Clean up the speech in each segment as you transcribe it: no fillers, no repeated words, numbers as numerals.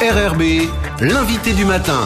RRB, l'invité du matin.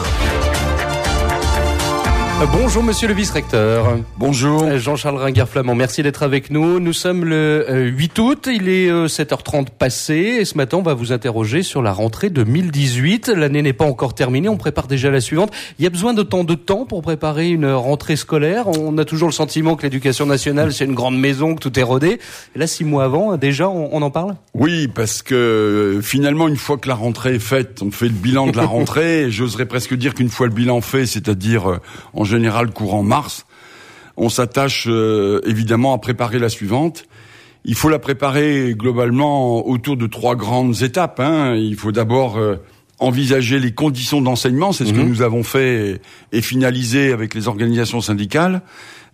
Bonjour monsieur le vice-recteur. Bonjour. Jean-Charles Ringuer-Flamand, merci d'être avec nous. Nous sommes le 8 août, il est 7h30 passé et ce matin on va vous interroger sur la rentrée 2018. L'année n'est pas encore terminée, on prépare déjà la suivante. Il y a besoin d'autant de temps pour préparer une rentrée scolaire. On a toujours le sentiment que l'éducation nationale c'est une grande maison, que tout est rodé. Et là 6 mois avant, déjà on en parle ? Oui, parce que finalement une fois que la rentrée est faite, on fait le bilan de la rentrée. Et j'oserais presque dire qu'une fois le bilan fait, c'est-à-dire en général courant mars, on s'attache évidemment à préparer la suivante. Il faut la préparer globalement autour de 3 grandes étapes. Il faut d'abord envisager les conditions d'enseignement, c'est ce que nous avons fait et finalisé avec les organisations syndicales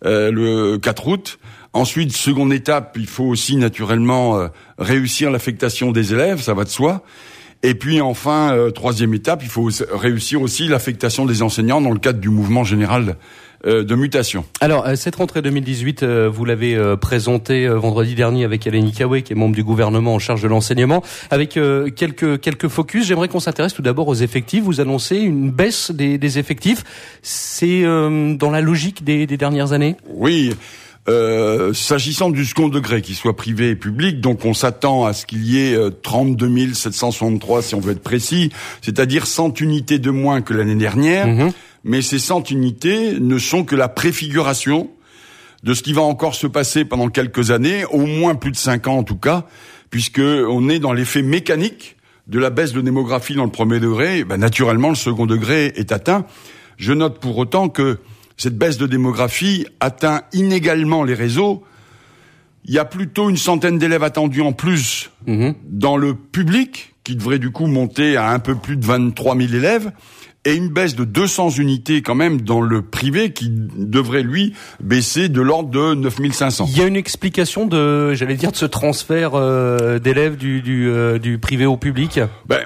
le 4 août. Ensuite, seconde étape, il faut aussi naturellement réussir l'affectation des élèves, ça va de soi. Et puis enfin, troisième étape, il faut réussir aussi l'affectation des enseignants dans le cadre du mouvement général de mutation. Alors, cette rentrée 2018, vous l'avez présentée vendredi dernier avec Alain Ikawe, qui est membre du gouvernement en charge de l'enseignement, avec quelques focus. J'aimerais qu'on s'intéresse tout d'abord aux effectifs. Vous annoncez une baisse des effectifs. C'est dans la logique des dernières années ? Oui. S'agissant du second degré, qu'il soit privé et public, donc on s'attend à ce qu'il y ait 32 763, si on veut être précis, c'est-à-dire 100 unités de moins que l'année dernière, mais ces 100 unités ne sont que la préfiguration de ce qui va encore se passer pendant quelques années, au moins plus de 5 ans en tout cas, puisque on est dans l'effet mécanique de la baisse de démographie dans le premier degré. Naturellement, le second degré est atteint. Je note pour autant que cette baisse de démographie atteint inégalement les réseaux. Il y a plutôt une centaine d'élèves attendus en plus dans le public, qui devrait du coup monter à un peu plus de 23 000 élèves, et une baisse de 200 unités quand même dans le privé, qui devrait, lui, baisser de l'ordre de 9 500. Il y a une explication de ce transfert d'élèves du privé au public ?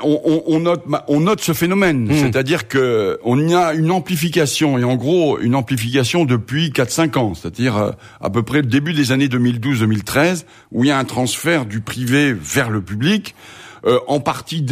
On note ce phénomène, c'est-à-dire que on y a une amplification, et en gros une amplification depuis 4-5 ans, c'est-à-dire à peu près le début des années 2012-2013, où il y a un transfert du privé vers le public. En partie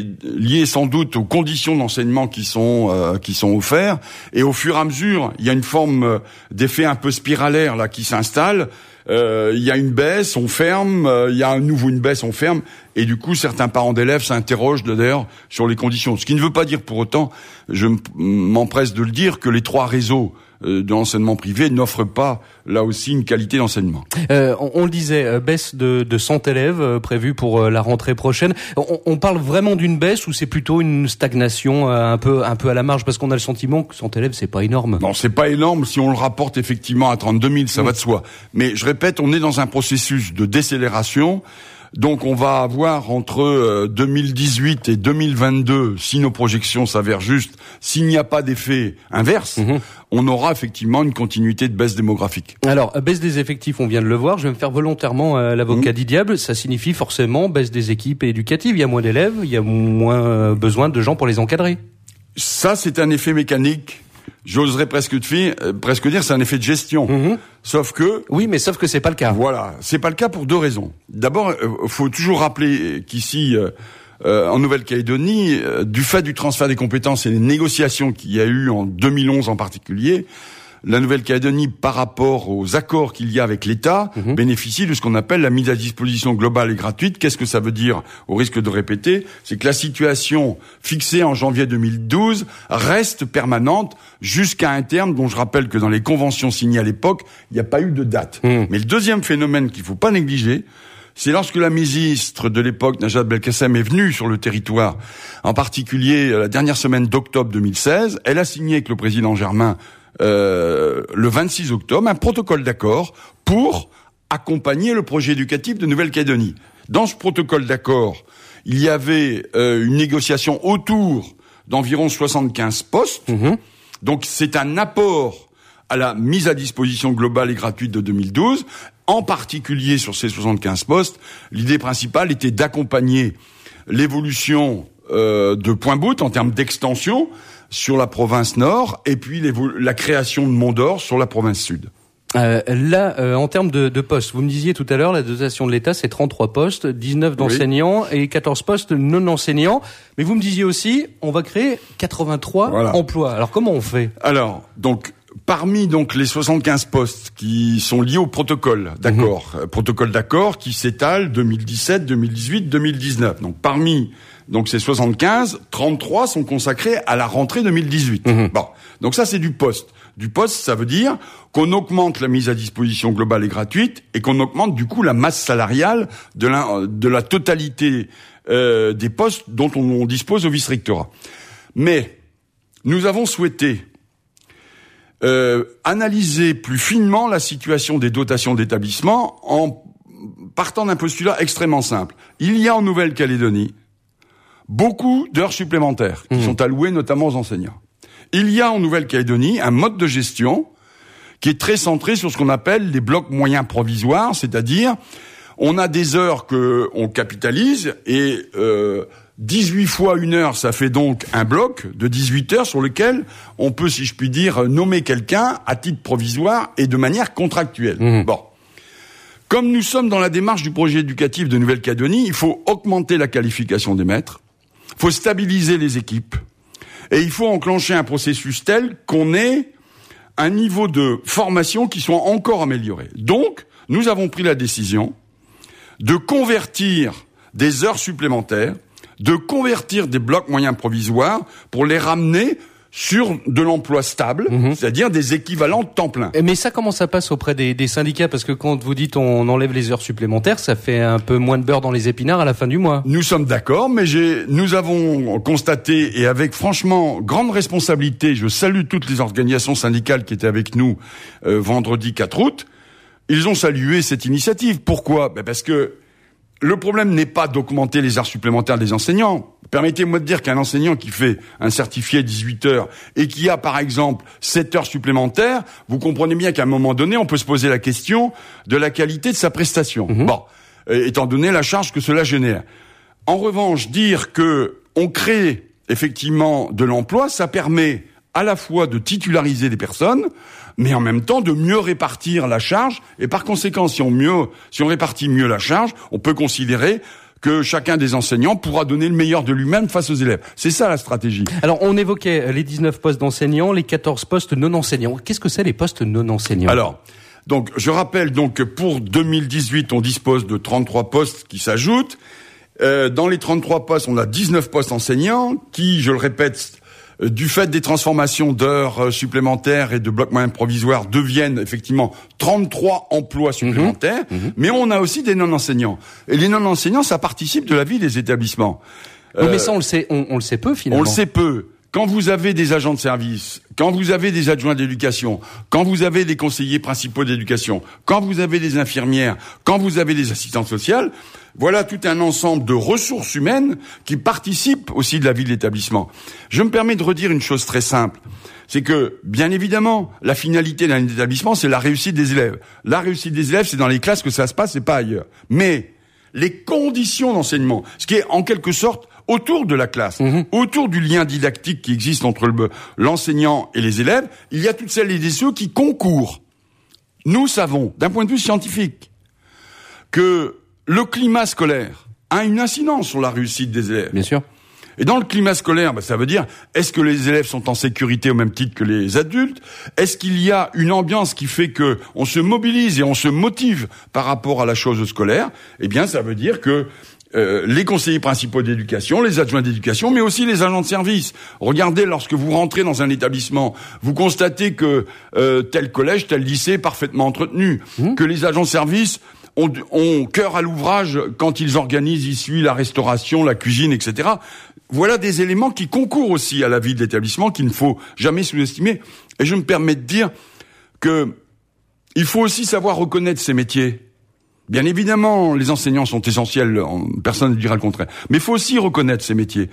lié sans doute aux conditions d'enseignement qui sont offertes, et au fur et à mesure, il y a une forme d'effet un peu spiralaire là qui s'installe. Il y a une baisse, on ferme, il y a à nouveau une baisse, on ferme, et du coup certains parents d'élèves s'interrogent d'ailleurs sur les conditions. Ce qui ne veut pas dire pour autant, je m'empresse de le dire, que les 3 réseaux de l'enseignement privé n'offrent pas là aussi une qualité d'enseignement. On le disait, baisse de 100 élèves prévue pour la rentrée prochaine. On parle vraiment d'une baisse ou c'est plutôt une stagnation un peu à la marge, parce qu'on a le sentiment que 100 élèves c'est pas énorme. Non, c'est pas énorme si on le rapporte effectivement à 32 000, ça va de soi. Mais je répète, on est dans un processus de décélération. Donc on va avoir entre 2018 et 2022, si nos projections s'avèrent justes, s'il n'y a pas d'effet inverse, on aura effectivement une continuité de baisse démographique. Alors, baisse des effectifs, on vient de le voir, je vais me faire volontairement l'avocat du diable, ça signifie forcément baisse des équipes éducatives, il y a moins d'élèves, il y a moins besoin de gens pour les encadrer. Ça, c'est un effet mécanique. J'oserais presque dire c'est un effet de gestion. Sauf que... Oui, mais sauf que c'est pas le cas. Voilà. C'est pas le cas pour 2 raisons. D'abord, faut toujours rappeler qu'ici, en Nouvelle-Calédonie, du fait du transfert des compétences et des négociations qu'il y a eu en 2011 en particulier, la Nouvelle-Calédonie, par rapport aux accords qu'il y a avec l'État, bénéficie de ce qu'on appelle la mise à disposition globale et gratuite. Qu'est-ce que ça veut dire, au risque de répéter ? C'est que la situation fixée en janvier 2012 reste permanente jusqu'à un terme dont je rappelle que dans les conventions signées à l'époque, il n'y a pas eu de date. Mais le deuxième phénomène qu'il ne faut pas négliger, c'est lorsque la ministre de l'époque, Najat Belkacem, est venue sur le territoire, en particulier la dernière semaine d'octobre 2016, elle a signé avec le président Germain le 26 octobre, un protocole d'accord pour accompagner le projet éducatif de Nouvelle-Calédonie. Dans ce protocole d'accord, il y avait une négociation autour d'environ 75 postes. Donc c'est un apport à la mise à disposition globale et gratuite de 2012. En particulier sur ces 75 postes, l'idée principale était d'accompagner l'évolution de Point-Bout en termes d'extension sur la province nord, et puis la création de Mont-d'Or sur la province sud. Là, en termes de postes, vous me disiez tout à l'heure, la dotation de l'État, c'est 33 postes, 19 d'enseignants et 14 postes non enseignants. Mais vous me disiez aussi, on va créer 83 emplois. Alors, comment on fait? Alors, parmi les 75 postes qui sont liés au protocole d'accord, protocole d'accord qui s'étale 2017, 2018, 2019. Donc parmi ces 75, 33 sont consacrés à la rentrée 2018. Bon, donc ça c'est du poste. Du poste, ça veut dire qu'on augmente la mise à disposition globale et gratuite et qu'on augmente du coup la masse salariale de la totalité des postes dont on dispose au vice-rectorat. Mais nous avons souhaité analyser plus finement la situation des dotations d'établissement en partant d'un postulat extrêmement simple. Il y a en Nouvelle-Calédonie beaucoup d'heures supplémentaires qui sont allouées notamment aux enseignants. Il y a en Nouvelle-Calédonie un mode de gestion qui est très centré sur ce qu'on appelle les blocs moyens provisoires, c'est-à-dire on a des heures que on capitalise et 18 fois une heure, ça fait donc un bloc de 18 heures sur lequel on peut, si je puis dire, nommer quelqu'un à titre provisoire et de manière contractuelle. Bon. Comme nous sommes dans la démarche du projet éducatif de Nouvelle-Calédonie, il faut augmenter la qualification des maîtres, il faut stabiliser les équipes et il faut enclencher un processus tel qu'on ait un niveau de formation qui soit encore amélioré. Donc, nous avons pris la décision de convertir des heures supplémentaires, de convertir des blocs moyens provisoires pour les ramener sur de l'emploi stable, c'est-à-dire des équivalents temps plein. Mais ça, comment ça passe auprès des syndicats? Parce que quand vous dites on enlève les heures supplémentaires, ça fait un peu moins de beurre dans les épinards à la fin du mois. Nous sommes d'accord, mais nous avons constaté, et avec franchement grande responsabilité, je salue toutes les organisations syndicales qui étaient avec nous vendredi 4 août, ils ont salué cette initiative. Pourquoi? Parce que le problème n'est pas d'augmenter les heures supplémentaires des enseignants. Permettez-moi de dire qu'un enseignant qui fait un certifié 18 heures et qui a, par exemple, 7 heures supplémentaires, vous comprenez bien qu'à un moment donné, on peut se poser la question de la qualité de sa prestation. Bon, étant donné la charge que cela génère. En revanche, dire que on crée effectivement de l'emploi, ça permet à la fois de titulariser des personnes, mais en même temps de mieux répartir la charge, et par conséquent, si on répartit mieux la charge, on peut considérer que chacun des enseignants pourra donner le meilleur de lui-même face aux élèves. C'est ça la stratégie. Alors, on évoquait les 19 postes d'enseignants, les 14 postes non enseignants. Qu'est-ce que c'est les postes non enseignants? Alors, je rappelle que pour 2018, on dispose de 33 postes qui s'ajoutent. Dans les 33 postes, on a 19 postes enseignants qui, je le répète, du fait des transformations d'heures supplémentaires et de blocs moyens provisoires deviennent effectivement 33 emplois supplémentaires, mais on a aussi des non-enseignants. Et les non-enseignants, ça participe de la vie des établissements. Mais ça, on le sait peu finalement. On le sait peu. Quand vous avez des agents de service, quand vous avez des adjoints d'éducation, quand vous avez des conseillers principaux d'éducation, quand vous avez des infirmières, quand vous avez des assistantes sociales, voilà tout un ensemble de ressources humaines qui participent aussi de la vie de l'établissement. Je me permets de redire une chose très simple. C'est que, bien évidemment, la finalité d'un établissement, c'est la réussite des élèves. La réussite des élèves, c'est dans les classes que ça se passe et pas ailleurs. Mais les conditions d'enseignement, ce qui est en quelque sorte autour de la classe, autour du lien didactique qui existe entre l'enseignant et les élèves, il y a toutes celles et ceux qui concourent. Nous savons, d'un point de vue scientifique, que le climat scolaire a une incidence sur la réussite des élèves. Bien sûr. Et dans le climat scolaire, ça veut dire, est-ce que les élèves sont en sécurité au même titre que les adultes? Est-ce qu'il y a une ambiance qui fait que on se mobilise et on se motive par rapport à la chose scolaire? Eh bien, ça veut dire que les conseillers principaux d'éducation, les adjoints d'éducation, mais aussi les agents de service. Regardez, lorsque vous rentrez dans un établissement, vous constatez que tel collège, tel lycée est parfaitement entretenu, que les agents de service ont cœur à l'ouvrage quand ils organisent ici la restauration, la cuisine, etc. Voilà des éléments qui concourent aussi à la vie de l'établissement qu'il ne faut jamais sous-estimer. Et je me permets de dire que il faut aussi savoir reconnaître ces métiers. Bien évidemment, les enseignants sont essentiels, personne ne dira le contraire. Mais il faut aussi reconnaître ces métiers.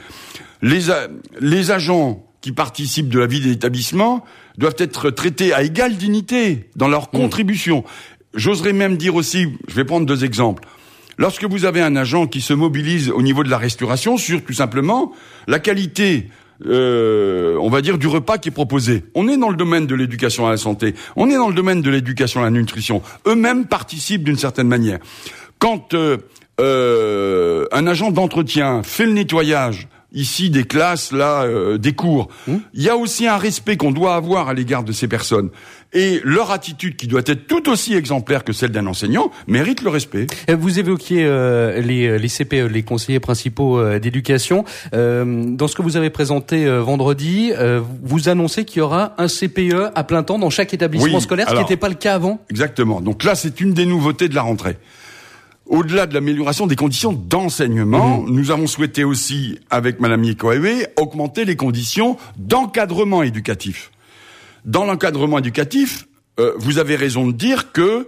Les agents qui participent de la vie de l'établissement doivent être traités à égale dignité dans leur contribution. J'oserais même dire aussi, je vais prendre 2 exemples. Lorsque vous avez un agent qui se mobilise au niveau de la restauration sur, tout simplement, la qualité on va dire, du repas qui est proposé. On est dans le domaine de l'éducation à la santé. On est dans le domaine de l'éducation à la nutrition. Eux-mêmes participent d'une certaine manière. Quand un agent d'entretien fait le nettoyage, ici des classes, là des cours, il y a aussi un respect qu'on doit avoir à l'égard de ces personnes. Et leur attitude, qui doit être tout aussi exemplaire que celle d'un enseignant, mérite le respect. Vous évoquiez les CPE, les conseillers principaux d'éducation. Dans ce que vous avez présenté vendredi, vous annoncez qu'il y aura un CPE à plein temps dans chaque établissement scolaire, ce qui n'était pas le cas avant. Exactement. Donc là, c'est une des nouveautés de la rentrée. Au-delà de l'amélioration des conditions d'enseignement, nous avons souhaité aussi, avec Madame Yekoewe, augmenter les conditions d'encadrement éducatif. Dans l'encadrement éducatif, vous avez raison de dire que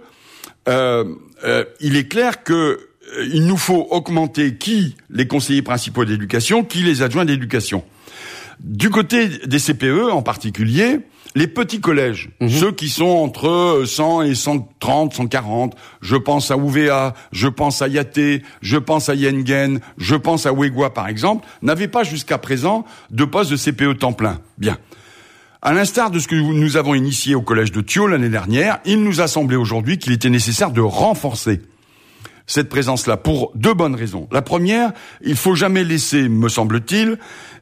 il est clair que il nous faut augmenter les conseillers principaux d'éducation, les adjoints d'éducation. Du côté des CPE en particulier, les petits collèges, ceux qui sont entre 100 et 130, 140, je pense à Ouvéa, je pense à Yaté, je pense à Yengen, je pense à Ouégua par exemple, n'avaient pas jusqu'à présent de poste de CPE temps plein. Bien. À l'instar de ce que nous avons initié au collège de Thiaux l'année dernière, il nous a semblé aujourd'hui qu'il était nécessaire de renforcer cette présence-là pour deux bonnes raisons. La première, il faut jamais laisser, me semble-t-il,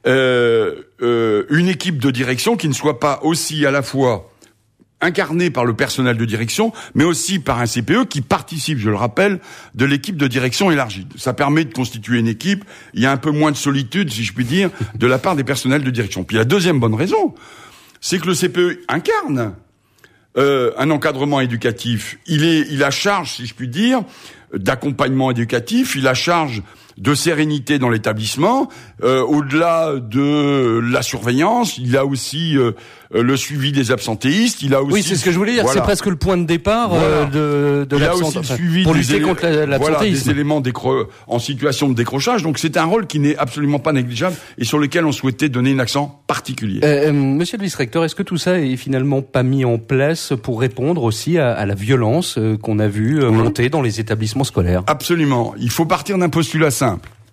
une équipe de direction qui ne soit pas aussi à la fois incarnée par le personnel de direction, mais aussi par un CPE qui participe, je le rappelle, de l'équipe de direction élargie. Ça permet de constituer une équipe, il y a un peu moins de solitude, si je puis dire, de la part des personnels de direction. Puis la deuxième bonne raison, c'est que le CPE incarne un encadrement éducatif. Il a charge, si je puis dire, d'accompagnement éducatif, il a charge de sérénité dans l'établissement, au-delà de la surveillance, il a aussi le suivi des absentéistes, il a aussi... Oui, c'est ce que je voulais dire, c'est presque le point de départ de l'absentéisme, pour lutter contre l'absentéisme. Des éléments en situation de décrochage, donc c'est un rôle qui n'est absolument pas négligeable et sur lequel on souhaitait donner un accent particulier. Monsieur le vice-recteur, est-ce que tout ça est finalement pas mis en place pour répondre aussi à la violence qu'on a vu monter dans les établissements scolaires? Absolument, il faut partir d'un postulat simple.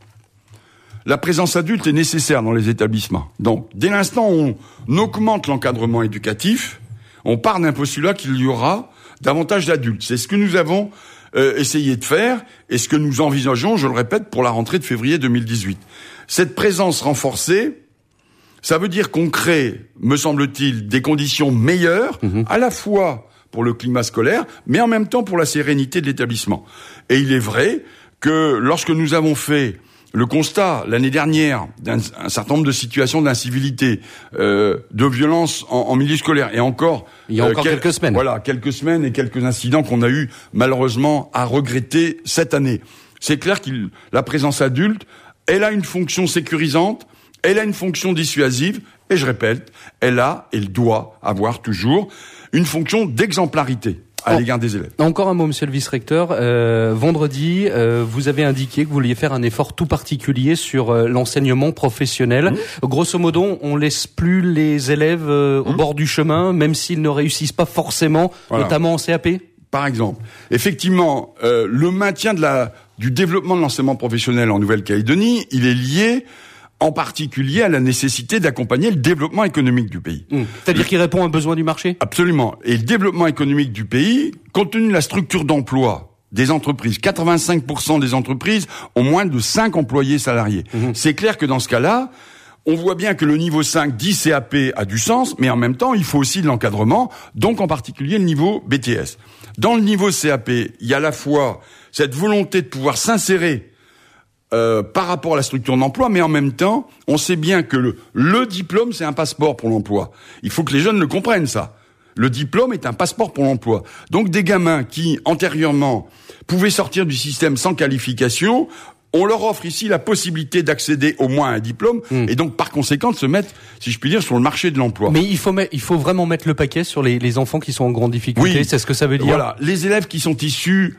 La présence adulte est nécessaire dans les établissements. Donc, dès l'instant où on augmente l'encadrement éducatif, on part d'un postulat qu'il y aura davantage d'adultes. C'est ce que nous avons essayé de faire et ce que nous envisageons, je le répète, pour la rentrée de février 2018. Cette présence renforcée, ça veut dire qu'on crée, me semble-t-il, des conditions meilleures, à la fois pour le climat scolaire, mais en même temps pour la sérénité de l'établissement. Et il est vrai que lorsque nous avons fait le constat l'année dernière d'un certain nombre de situations d'incivilité, de violence en milieu scolaire, et encore il y a encore quelques semaines. Voilà, quelques semaines et quelques incidents qu'on a eu malheureusement à regretter cette année. C'est clair que la présence adulte, elle a une fonction sécurisante, elle a une fonction dissuasive, et je répète, elle doit avoir toujours une fonction d'exemplarité à l'égard des élèves. Encore un mot, monsieur le vice-recteur. Vendredi, vous avez indiqué que vous vouliez faire un effort tout particulier sur l'enseignement professionnel. Grosso modo, on laisse plus les élèves au bord du chemin, même s'ils ne réussissent pas forcément, notamment en CAP. Par exemple, effectivement, le maintien du développement de l'enseignement professionnel en Nouvelle-Calédonie, il est lié en particulier à la nécessité d'accompagner le développement économique du pays. C'est-à-dire qu'il répond à un besoin du marché ? Absolument. Et le développement économique du pays, compte tenu de la structure d'emploi des entreprises, 85% des entreprises ont moins de 5 employés salariés. C'est clair que dans ce cas-là, on voit bien que le niveau 5 dit CAP a du sens, mais en même temps, il faut aussi de l'encadrement, donc en particulier le niveau BTS. Dans le niveau CAP, il y a à la fois cette volonté de pouvoir s'insérer par rapport à la structure d'emploi, mais en même temps, on sait bien que le diplôme, c'est un passeport pour l'emploi. Il faut que les jeunes le comprennent, ça. Le diplôme est un passeport pour l'emploi. Donc des gamins qui, antérieurement, pouvaient sortir du système sans qualification, on leur offre ici la possibilité d'accéder au moins à un diplôme, et donc par conséquent de se mettre, si je puis dire, sur le marché de l'emploi. Mais il faut vraiment mettre le paquet sur les enfants qui sont en grande difficulté, oui, c'est ce que ça veut dire. Voilà, les élèves qui sont issus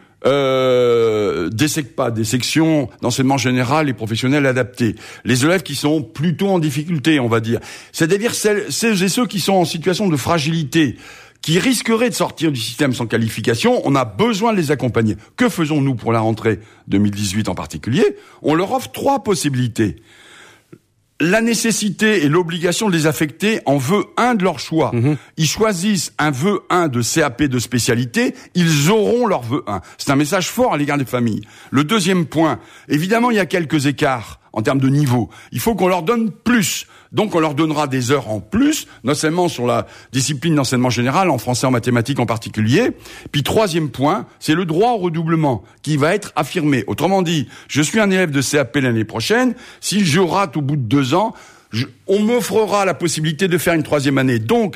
des sections d'enseignement général et professionnel adapté, les élèves qui sont plutôt en difficulté, on va dire, c'est-à-dire celles et ceux qui sont en situation de fragilité, qui risqueraient de sortir du système sans qualification, on a besoin de les accompagner. Que faisons-nous pour la rentrée 2018 en particulier ? On leur offre 3 possibilités. la nécessité et l'obligation de les affecter en vœu 1 de leur choix. Ils choisissent un vœu 1 de CAP de spécialité, ils auront leur vœu 1. C'est un message fort à l'égard des familles. Le deuxième point, évidemment, il y a quelques écarts en termes de niveau. Il faut qu'on leur donne plus. Donc on leur donnera des heures en plus, notamment sur la discipline d'enseignement général, en français, en mathématiques en particulier. Puis troisième point, c'est le droit au redoublement qui va être affirmé. Autrement dit, je suis un élève de CAP l'année prochaine, si je rate au bout de 2 ans, on m'offrera la possibilité de faire une 3e année. Donc,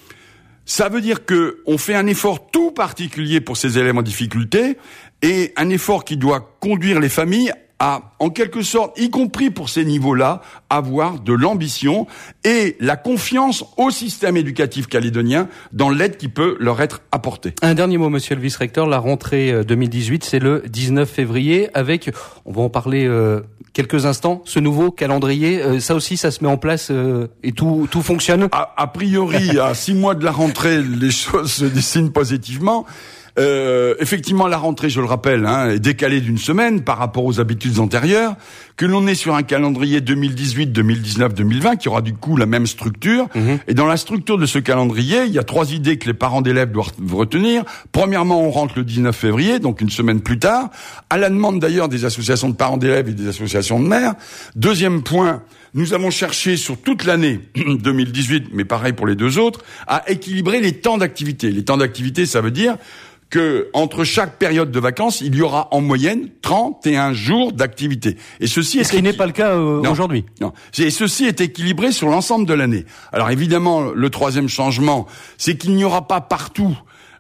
ça veut dire que on fait un effort tout particulier pour ces élèves en difficulté et un effort qui doit conduire les familles à, en quelque sorte, y compris pour ces niveaux-là, avoir de l'ambition et la confiance au système éducatif calédonien dans l'aide qui peut leur être apportée. Un dernier mot, monsieur le vice-recteur. La rentrée 2018, c'est le 19 février avec, on va en parler quelques instants, ce nouveau calendrier. Ça aussi, ça se met en place et tout fonctionne. A priori, à 6 mois de la rentrée, les choses se dessinent positivement. Effectivement, la rentrée, je le rappelle, est décalée d'1 semaine par rapport aux habitudes antérieures, que l'on est sur un calendrier 2018, 2019, 2020 qui aura du coup la même structure. Et dans la structure de ce calendrier, il y a 3 idées que les parents d'élèves doivent retenir. Premièrement, on rentre le 19 février, donc 1 semaine plus tard, à la demande d'ailleurs des associations de parents d'élèves et des associations de mères. Deuxième point, nous avons cherché sur toute l'année 2018, mais pareil pour les 2 autres, à équilibrer les temps d'activité. Les temps d'activité, ça veut dire que entre chaque période de vacances, il y aura en moyenne 31 jours d'activité. Et ceci est ce qui n'est pas le cas aujourd'hui. Non. Et ceci est équilibré sur l'ensemble de l'année. Alors évidemment, le 3e changement, c'est qu'il n'y aura pas partout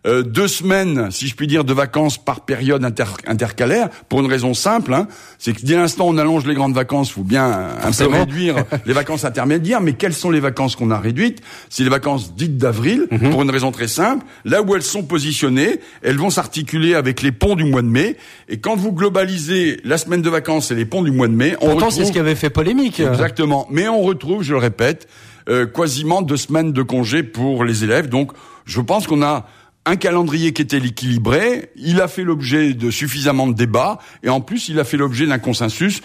2 semaines, si je puis dire, de vacances par période intercalaire, pour une raison simple, c'est que dès l'instant où on allonge les grandes vacances, il faut bien un peu réduire les vacances intermédiaires. Mais quelles sont les vacances qu'on a réduites? C'est les vacances dites d'avril, pour une raison très simple. Là où elles sont positionnées, elles vont s'articuler avec les ponts du mois de mai. Et quand vous globalisez la semaine de vacances et les ponts du mois de mai, pourtant c'est ce qui avait fait polémique. Exactement. Mais on retrouve, je le répète, quasiment 2 semaines de congé pour les élèves. Donc, je pense qu'on a un calendrier qui était équilibré, il a fait l'objet de suffisamment de débats, et en plus il a fait l'objet d'un consensus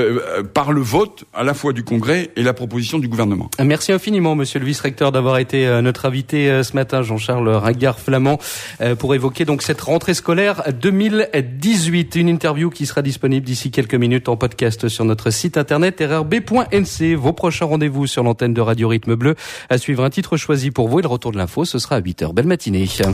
par le vote à la fois du Congrès et la proposition du gouvernement. Merci infiniment, monsieur le vice-recteur, d'avoir été notre invité ce matin, Jean-Charles Ringard-Flamand, pour évoquer donc cette rentrée scolaire 2018. Une interview qui sera disponible d'ici quelques minutes en podcast sur notre site internet rrb.nc. Vos prochains rendez-vous sur l'antenne de Radio Rythme Bleu. À suivre un titre choisi pour vous et le retour de l'info, ce sera à 8h. Belle matinée.